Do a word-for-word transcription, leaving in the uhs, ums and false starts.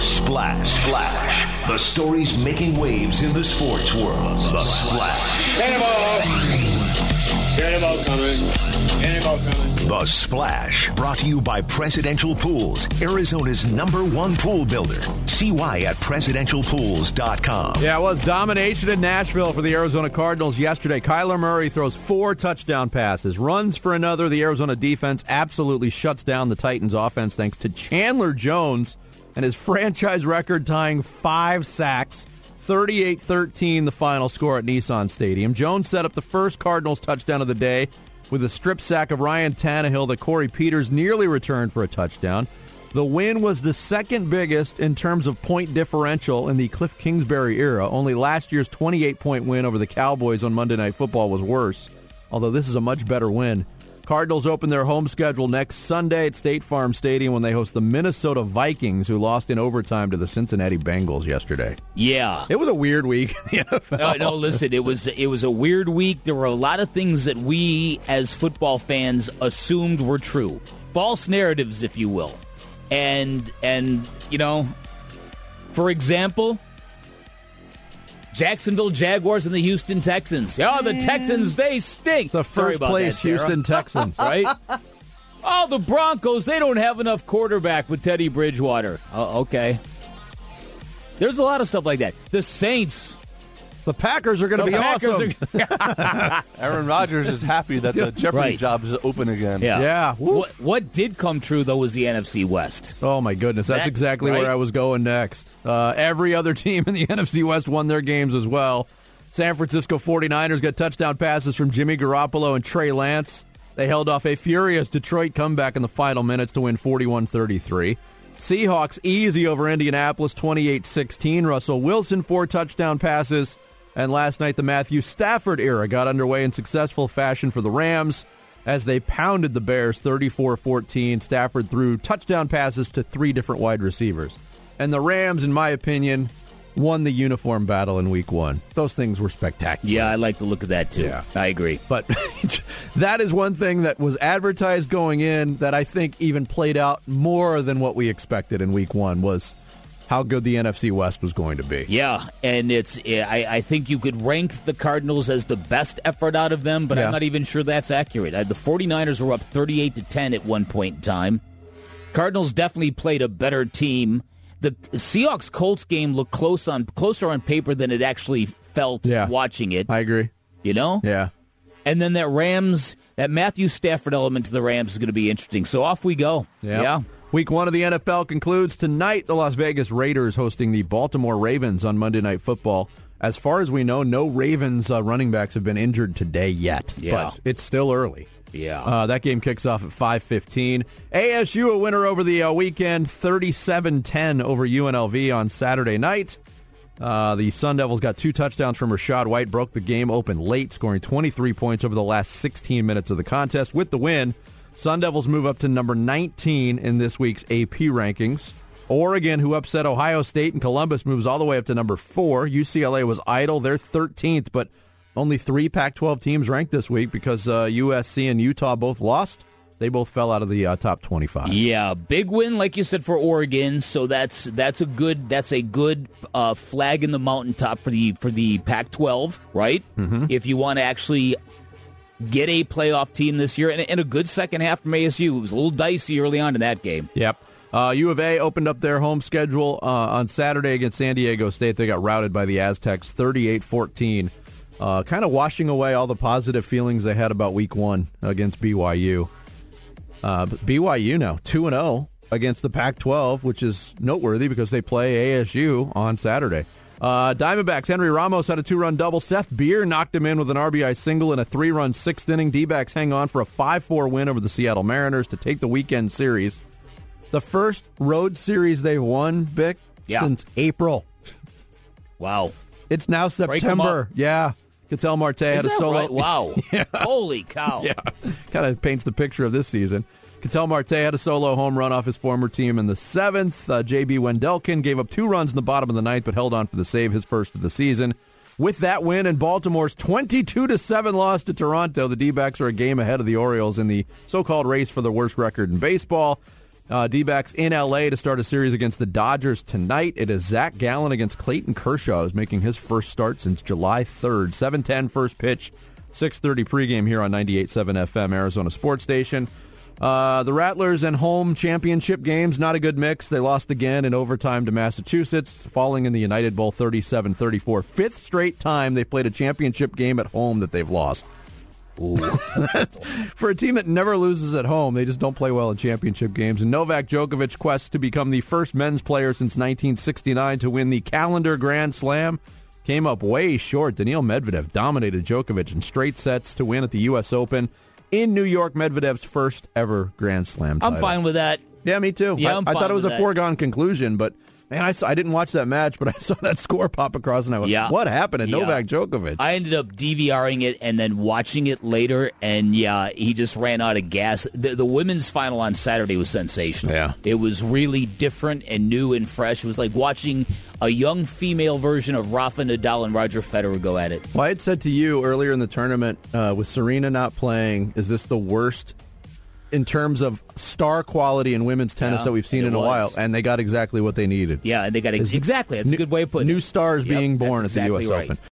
Splash. Splash. The stories making waves in the sports world. The Splash. Cannonball. Cannonball coming. Cannonball coming. The Splash. Brought to you by Presidential Pools, Arizona's number one pool builder. See why at presidential pools dot com. Yeah, it was domination in Nashville for the Arizona Cardinals yesterday. Kyler Murray throws four touchdown passes, runs for another. The Arizona defense absolutely shuts down the Titans offense thanks to Chandler Jones and his franchise record tying five sacks. thirty-eight thirteen the final score at Nissan Stadium. Jones set up the first Cardinals touchdown of the day with a strip sack of Ryan Tannehill that Corey Peters nearly returned for a touchdown. The win was the second biggest in terms of point differential in the Cliff Kingsbury era. Only last year's twenty-eight point win over the Cowboys on Monday Night Football was worse, although this is a much better win. Cardinals open their home schedule next Sunday at State Farm Stadium when they host the Minnesota Vikings, who lost in overtime to the Cincinnati Bengals yesterday. Yeah. It was a weird week in the N F L. No, no, listen, it was it was a weird week. There were a lot of things that we, as football fans, assumed were true. False narratives, if you will. And, and you know, for example, Jacksonville Jaguars and the Houston Texans. Oh, the Texans, they stink. The first place that, Houston Texans. Right? Oh, the Broncos, they don't have enough quarterback with Teddy Bridgewater. Oh, okay. There's a lot of stuff like that. The Saints. The Packers are going to be Packers awesome. Are... Aaron Rodgers is happy that the Jeopardy right. job is open again. Yeah. yeah. What, what did come true, though, was the N F C West. Oh, my goodness. That's that, exactly right? where I was going next. Uh, every other team in the N F C West won their games as well. San Francisco forty-niners got touchdown passes from Jimmy Garoppolo and Trey Lance. They held off a furious Detroit comeback in the final minutes to win forty-one thirty-three. Seahawks easy over Indianapolis twenty-eight sixteen. Russell Wilson, four touchdown passes. And last night, the Matthew Stafford era got underway in successful fashion for the Rams as they pounded the Bears thirty-four fourteen. Stafford threw touchdown passes to three different wide receivers. And the Rams, in my opinion, won the uniform battle in week one. Those things were spectacular. Yeah, I like the look of that, too. Yeah. I agree. But that is one thing that was advertised going in that I think even played out more than what we expected in week one was how good the N F C West was going to be. Yeah, and it's I, I think you could rank the Cardinals as the best effort out of them, but yeah. I'm not even sure that's accurate. The forty-niners were up thirty-eight to ten at one point in time. Cardinals definitely played a better team. The Seahawks-Colts game looked close on closer on paper than it actually felt yeah. watching it. I agree. You know? Yeah. And then that Rams, that Matthew Stafford element to the Rams is going to be interesting. So off we go. Yep. Yeah. Week one of the N F L concludes tonight. The Las Vegas Raiders hosting the Baltimore Ravens on Monday Night Football. As far as we know, no Ravens uh, running backs have been injured today yet. Yeah. But it's still early. Yeah. Uh, that game kicks off at five fifteen. A S U a winner over the uh, weekend, thirty-seven ten over U N L V on Saturday night. Uh, the Sun Devils got two touchdowns from Rachaad White, broke the game open late, scoring twenty-three points over the last sixteen minutes of the contest. With the win, Sun Devils move up to number nineteen in this week's A P rankings. Oregon, who upset Ohio State and Columbus, moves all the way up to number four. U C L A was idle. They're thirteenth, but only three Pac twelve teams ranked this week because uh, U S C and Utah both lost. They both fell out of the uh, top twenty-five. Yeah, big win, like you said, for Oregon. So that's that's a good that's a good uh, flag in the mountaintop for the for the Pac twelve, right? Mm-hmm. If you want to actually get a playoff team this year, and, and a good second half from A S U. It was a little dicey early on in that game. Yep. Uh, U of A opened up their home schedule uh, on Saturday against San Diego State. They got routed by the Aztecs thirty-eight fourteen, uh, kind of washing away all the positive feelings they had about week one against B Y U. Uh, but B Y U now two and oh against the Pac twelve, which is noteworthy because they play A S U on Saturday. Uh, Diamondbacks, Henry Ramos had a two-run double. Seth Beer knocked him in with an R B I single in a three-run sixth inning. D-backs hang on for a five four win over the Seattle Mariners to take the weekend series. The first road series they've won, Vic, yeah. since April. Wow. It's now September. Yeah. Ketel Marte Is had a that solo. right? Wow. Yeah. Holy cow. Yeah. Kind of paints the picture of this season. Ketel Marte had a solo home run off his former team in the seventh. Uh, J B Wendelken gave up two runs in the bottom of the ninth, but held on for the save, his first of the season. With that win and Baltimore's twenty-two to seven loss to Toronto, the D-backs are a game ahead of the Orioles in the so-called race for the worst record in baseball. Uh, D-backs in L A to start a series against the Dodgers tonight. It is Zach Gallen against Clayton Kershaw, who's making his first start since July third. seven ten first pitch, six thirty pregame here on ninety-eight point seven F M, Arizona Sports Station. Uh, the Rattlers and home championship games, not a good mix. They lost again in overtime to Massachusetts, falling in the United Bowl thirty-seven thirty-four. Fifth straight time they've played a championship game at home that they've lost. Ooh. For a team that never loses at home, they just don't play well in championship games. And Novak Djokovic quests to become the first men's player since nineteen sixty-nine to win the calendar Grand Slam. Came up way short. Daniil Medvedev dominated Djokovic in straight sets to win at the U S Open. In New York, Medvedev's first ever Grand Slam title. I'm fine with that. Yeah, me too. Yeah, I, I'm I fine thought it was with a that. foregone conclusion, but man, I, saw, I didn't watch that match, but I saw that score pop across, and I went, Yeah. what happened to Yeah. Novak Djokovic? I ended up DVRing it and then watching it later, and yeah, he just ran out of gas. The, the women's final on Saturday was sensational. Yeah. It was really different and new and fresh. It was like watching a young female version of Rafa Nadal and Roger Federer go at it. Well, I had said to you earlier in the tournament, uh, with Serena not playing, is this the worst in terms of star quality in women's tennis Yeah, that we've seen and in it a was. while? And they got exactly what they needed. Yeah, and they got ex- Is- exactly. That's a good way of putting it. New stars Yep, being that's born at exactly the U S right. Open.